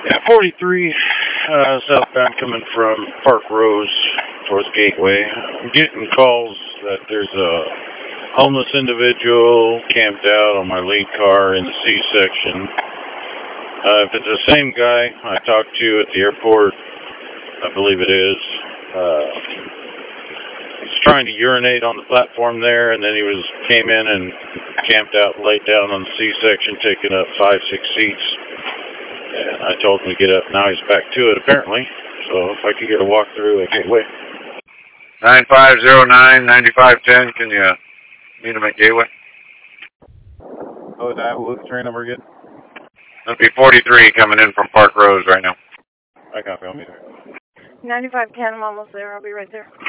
Yeah, 43 southbound coming from Park Rose towards Gateway. I'm getting calls that there's a homeless individual camped out on my lead car in the C section. If it's the same guy I talked to at the airport, I believe it is. He's trying to urinate on the platform there, and then he came in and camped out, laid down on the C section, taking up 5-6 seats. And I told him to get up. Now he's back to it, apparently. So if I could get a walkthrough at Gateway. 9509-9510, can you meet him at Gateway? Oh, what's the train number again? That'll be 43 coming in from Park Rose right now. I copy. I'll be there. 9510, I'm almost there. I'll be right there.